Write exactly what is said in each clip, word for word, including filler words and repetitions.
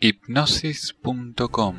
hipnosis punto com.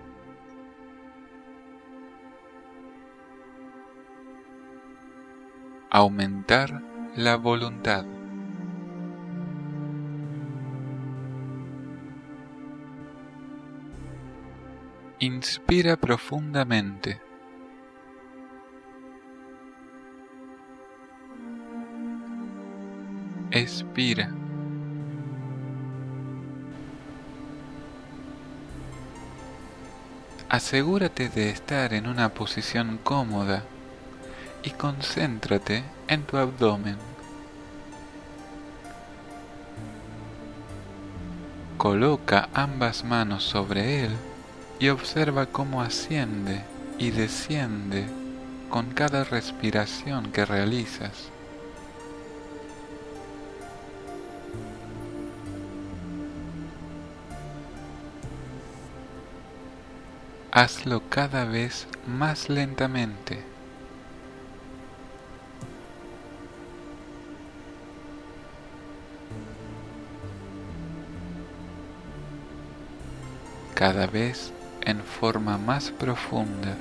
Aumentar la voluntad. Inspira profundamente. Expira. Asegúrate de estar en una posición cómoda y concéntrate en tu abdomen. Coloca ambas manos sobre él y observa cómo asciende y desciende con cada respiración que realizas. Hazlo cada vez más lentamente. Cada vez en forma más profunda.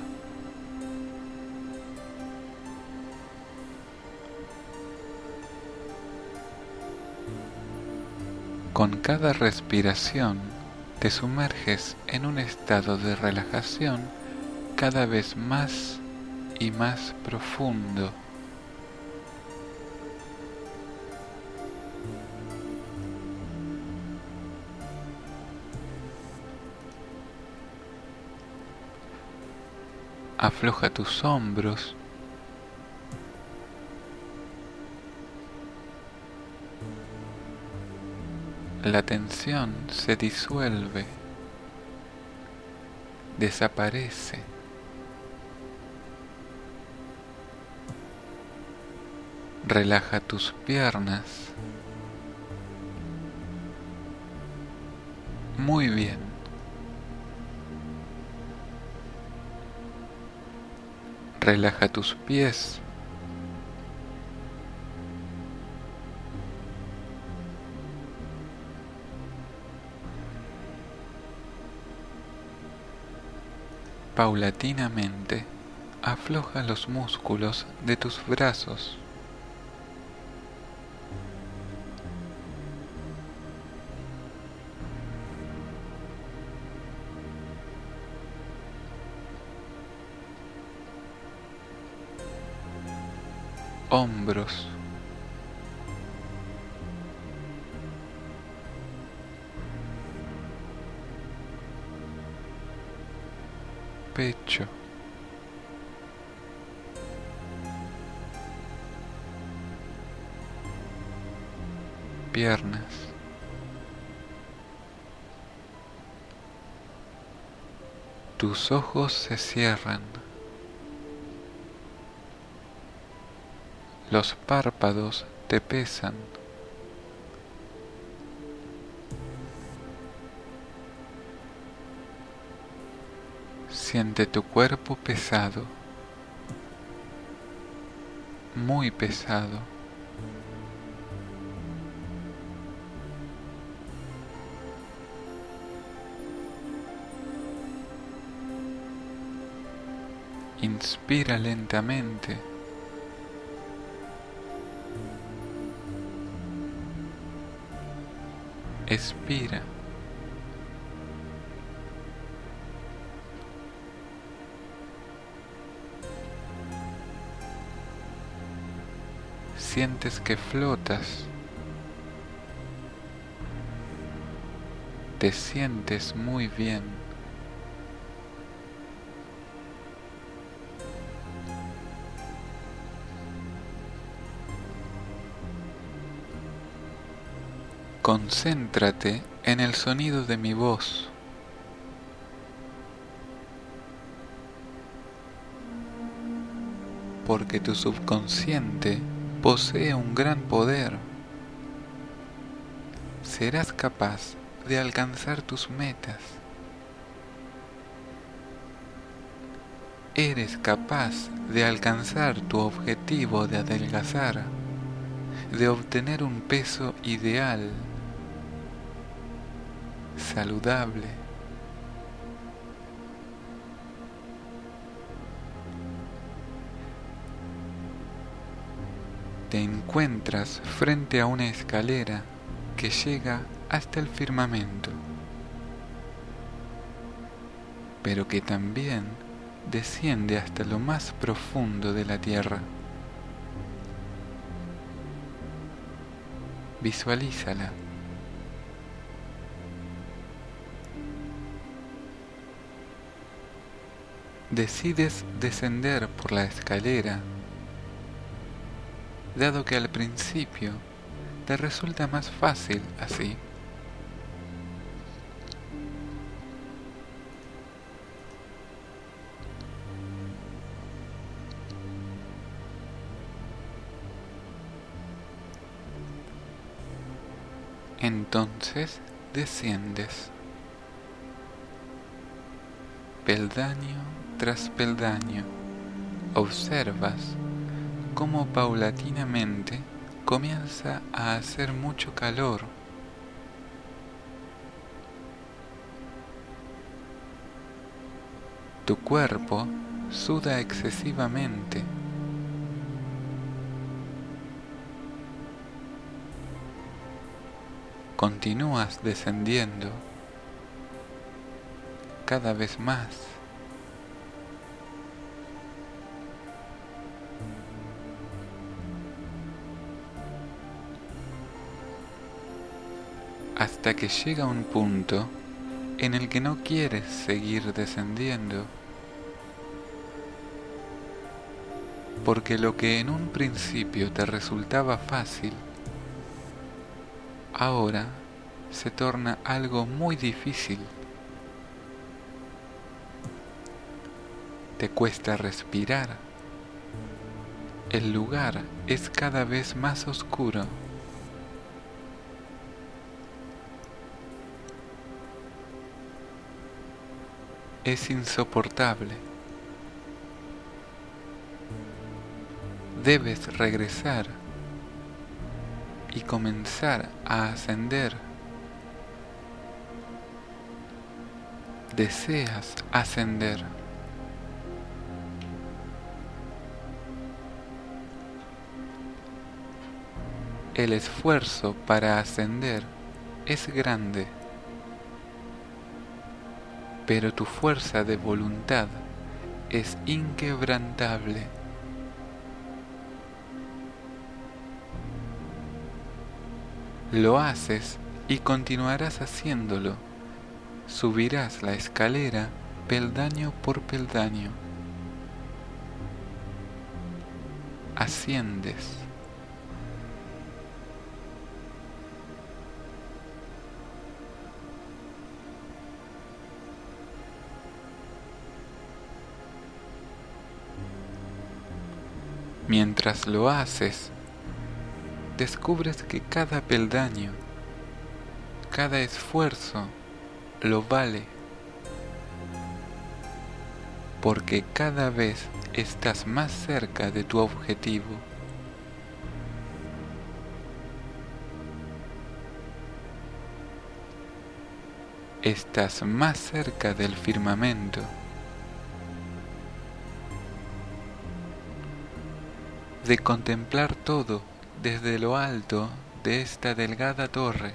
Con cada respiración te sumerges en un estado de relajación cada vez más y más profundo. Afloja tus hombros. La tensión se disuelve, desaparece. Relaja tus piernas. Muy bien. Relaja tus pies. Paulatinamente, afloja los músculos de tus brazos. Hombros. Pecho. Piernas. Tus ojos se cierran. Los párpados te pesan. Siente tu cuerpo pesado, muy pesado. Inspira lentamente. Expira. Sientes que flotas. Te sientes muy bien. Concéntrate en el sonido de mi voz. Porque tu subconsciente posee un gran poder. Serás capaz de alcanzar tus metas. Eres capaz de alcanzar tu objetivo de adelgazar, de obtener un peso ideal. saludable. Te encuentras frente a una escalera que llega hasta el firmamento, pero que también desciende hasta lo más profundo de la tierra. Visualízala. Decides descender por la escalera, dado que al principio te resulta más fácil así. Entonces desciendes, peldaño tras peldaño. Observas cómo paulatinamente comienza a hacer mucho calor. Tu cuerpo suda excesivamente. Continúas descendiendo cada vez más. Hasta que llega un punto en el que no quieres seguir descendiendo, porque lo que en un principio te resultaba fácil, ahora se torna algo muy difícil. Te cuesta respirar. El lugar es cada vez más oscuro. Es insoportable. Debes regresar y comenzar a ascender. Deseas ascender. El esfuerzo para ascender es grande, pero tu fuerza de voluntad es inquebrantable. Lo haces y continuarás haciéndolo. Subirás la escalera peldaño por peldaño. Asciendes. Mientras lo haces, descubres que cada peldaño, cada esfuerzo lo vale, porque cada vez estás más cerca de tu objetivo. Estás más cerca del firmamento. De contemplar todo desde lo alto de esta delgada torre.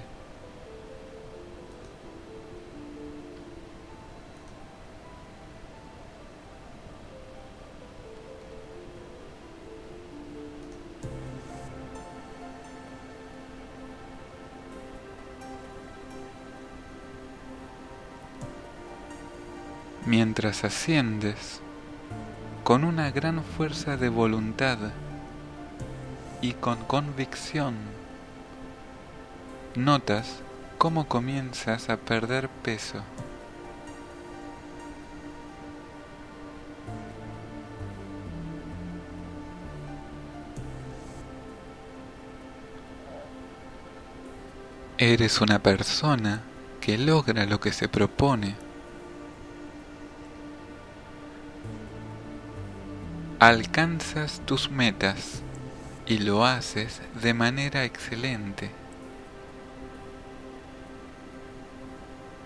Mientras asciendes, con una gran fuerza de voluntad y con convicción, notas cómo comienzas a perder peso. Eres una persona que logra lo que se propone. Alcanzas tus metas y lo haces de manera excelente.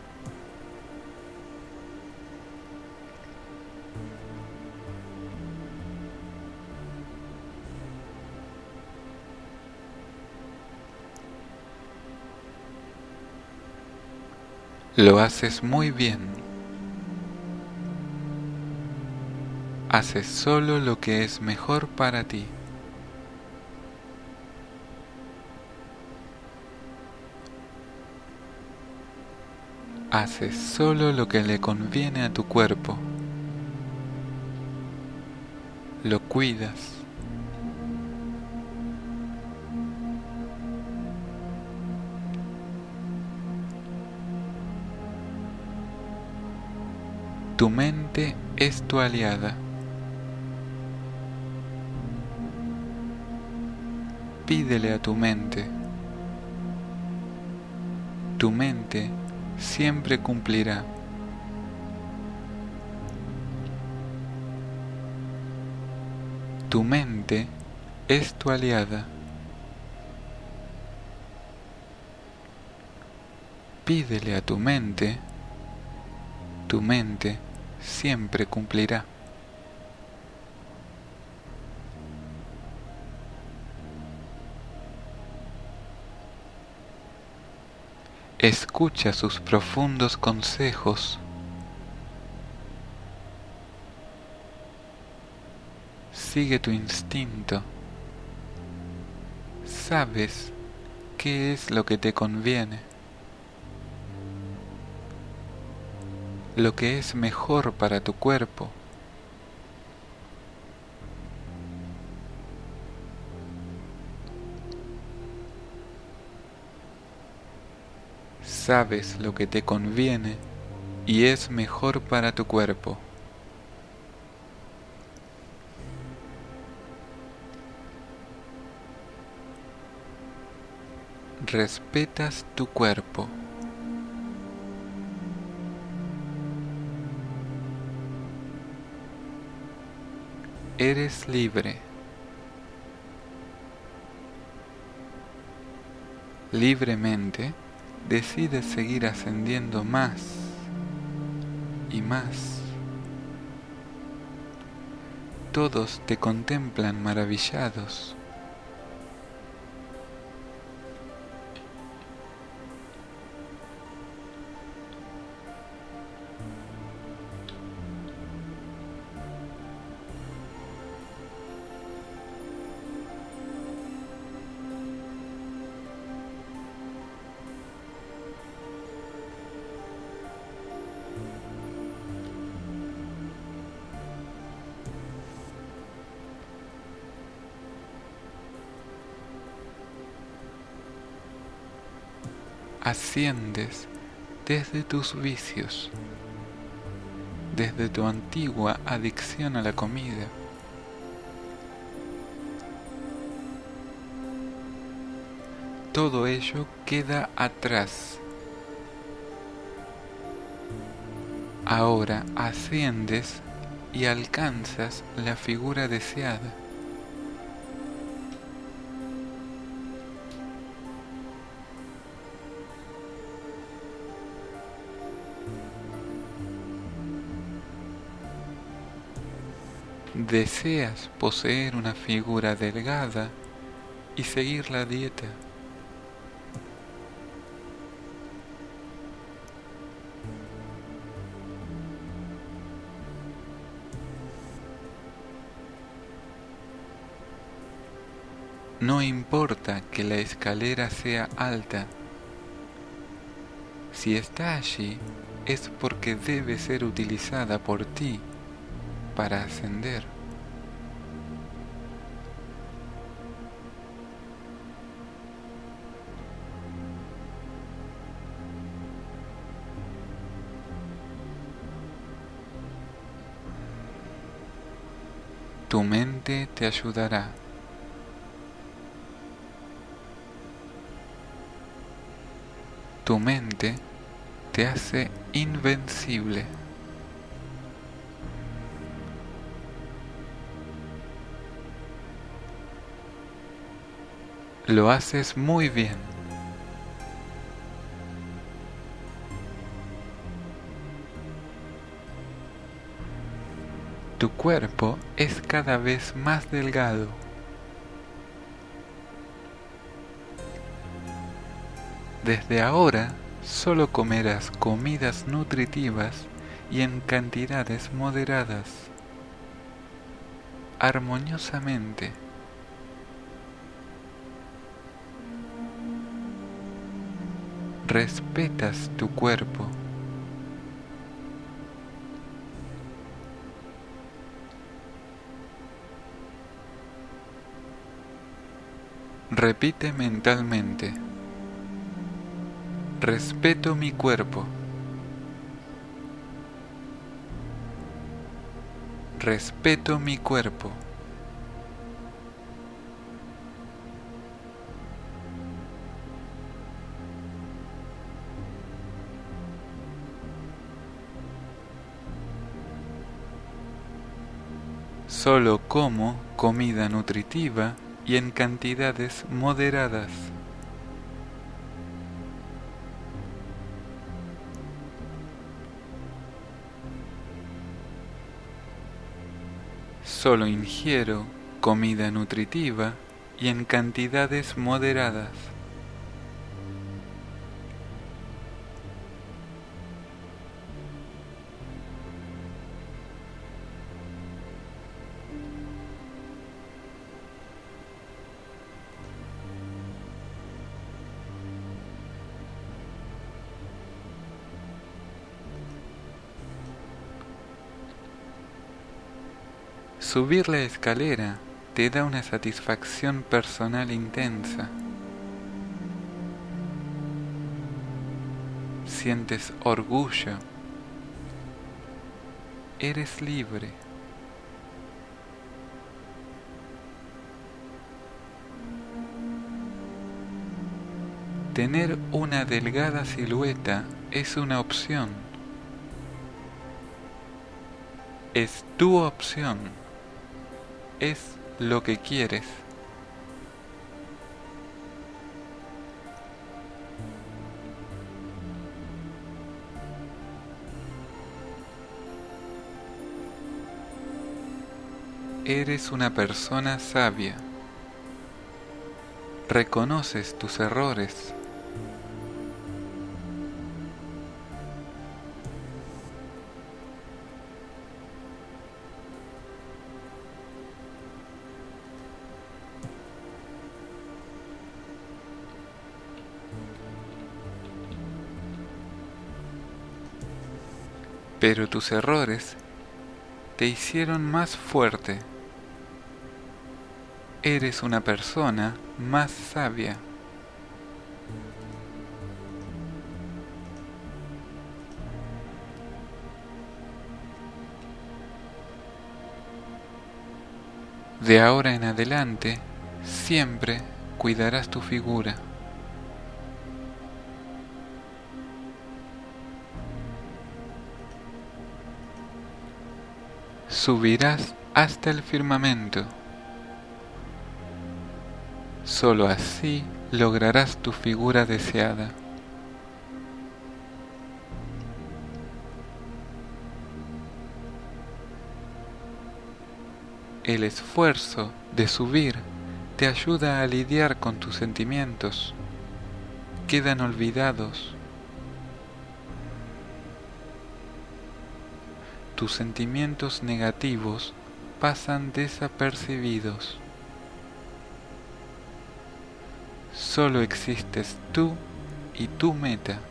Lo haces muy bien. Haces solo lo que es mejor para ti. Haces solo lo que le conviene a tu cuerpo. Lo cuidas. Tu mente es tu aliada. Pídele a tu mente. Tu mente siempre cumplirá. Tu mente es tu aliada. Pídele a tu mente. Tu mente siempre cumplirá. Escucha sus profundos consejos. Sigue tu instinto. Sabes qué es lo que te conviene, lo que es mejor para tu cuerpo. Sabes lo que te conviene y es mejor para tu cuerpo. Respetas tu cuerpo. Eres libre. Libremente decides seguir ascendiendo más y más. Todos te contemplan maravillados. Asciendes desde tus vicios, desde tu antigua adicción a la comida. Todo ello queda atrás. Ahora asciendes y alcanzas la figura deseada. Deseas poseer una figura delgada y seguir la dieta. No importa que la escalera sea alta. Si está allí, es porque debe ser utilizada por ti para ascender. Tu mente te ayudará. Tu mente te hace invencible. Lo haces muy bien. Tu cuerpo es cada vez más delgado. Desde ahora Solo comerás comidas nutritivas y en cantidades moderadas, armoniosamente. Respetas tu cuerpo. Repite mentalmente: respeto mi cuerpo. Respeto mi cuerpo. Solo como comida nutritiva y en cantidades moderadas. Solo ingiero comida nutritiva y en cantidades moderadas. Subir la escalera te da una satisfacción personal intensa. Sientes orgullo. Eres libre. Tener una delgada silueta es una opción. Es tu opción. Es lo que quieres. Eres una persona sabia. Reconoces tus errores. Pero tus errores te hicieron más fuerte. Eres una persona más sabia. De ahora en adelante, siempre cuidarás tu figura. Subirás hasta el firmamento. Solo así lograrás tu figura deseada. El esfuerzo de subir te ayuda a lidiar con tus sentimientos. Quedan olvidados. Tus sentimientos negativos pasan desapercibidos. Solo existes tú y tu meta.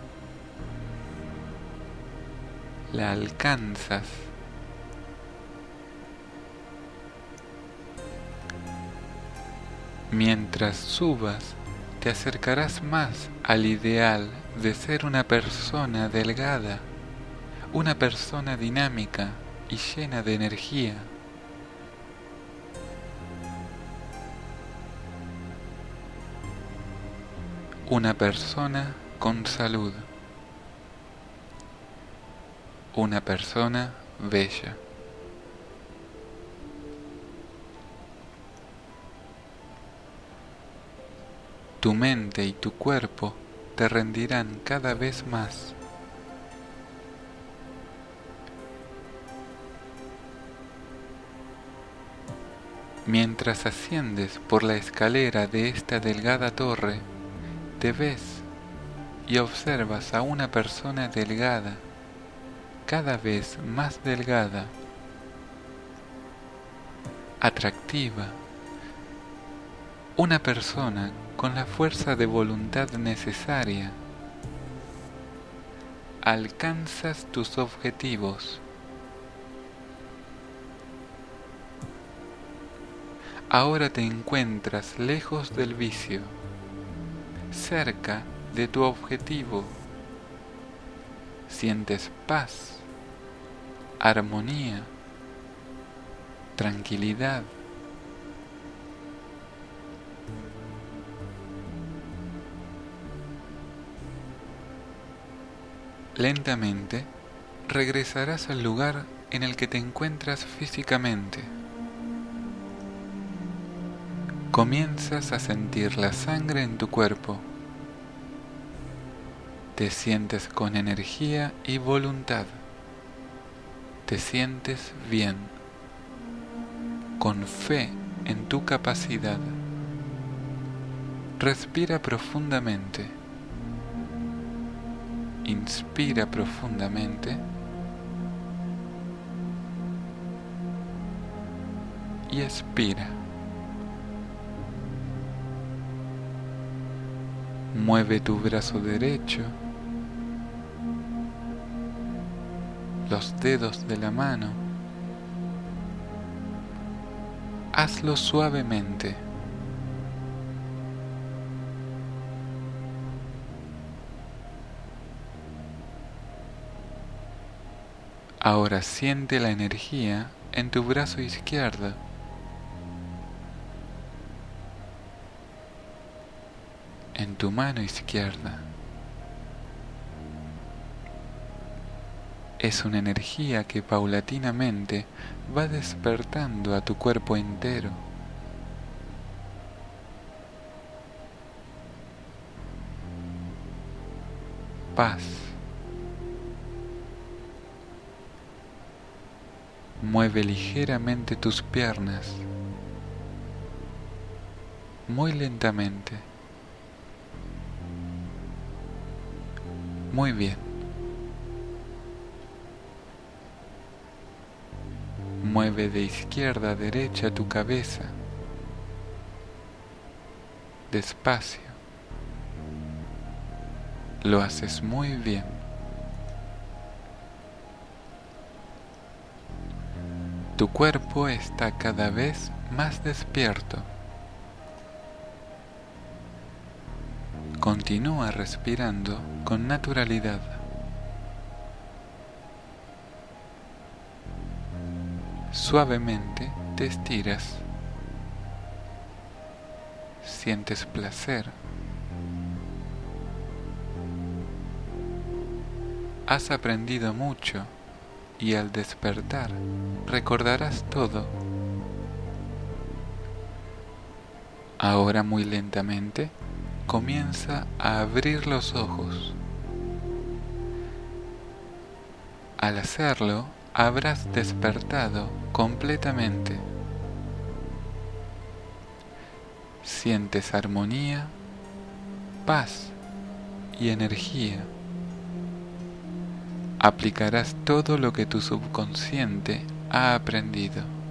La alcanzas. Mientras subas, te acercarás más al ideal de ser una persona delgada, una persona dinámica y llena de energía. Una persona con salud. Una persona bella. Tu mente y tu cuerpo te rendirán cada vez más. Mientras asciendes por la escalera de esta delgada torre, te ves y observas a una persona delgada, cada vez más delgada, atractiva, una persona con la fuerza de voluntad necesaria. Alcanzas tus objetivos. Ahora te encuentras lejos del vicio, cerca de tu objetivo. Sientes paz, armonía, tranquilidad. Lentamente regresarás al lugar en el que te encuentras físicamente. Comienzas a sentir la sangre en tu cuerpo. Te sientes con energía y voluntad. Te sientes bien, con fe en tu capacidad. Respira profundamente. Inspira profundamente y expira. Mueve tu brazo derecho, los dedos de la mano. Hazlo suavemente. Ahora siente la energía en tu brazo izquierdo. En tu mano izquierda. Es una energía que paulatinamente va despertando a tu cuerpo entero. Paz. Mueve ligeramente tus piernas, muy lentamente. Muy bien. Mueve de izquierda a derecha tu cabeza, despacio. Lo haces muy bien. Tu cuerpo está cada vez más despierto. Continúa respirando con naturalidad. Suavemente te estiras. Sientes placer. Has aprendido mucho y al despertar recordarás todo. Ahora muy lentamente comienza a abrir los ojos. Al hacerlo, habrás despertado completamente. Sientes armonía, paz y energía. Aplicarás todo lo que tu subconsciente ha aprendido.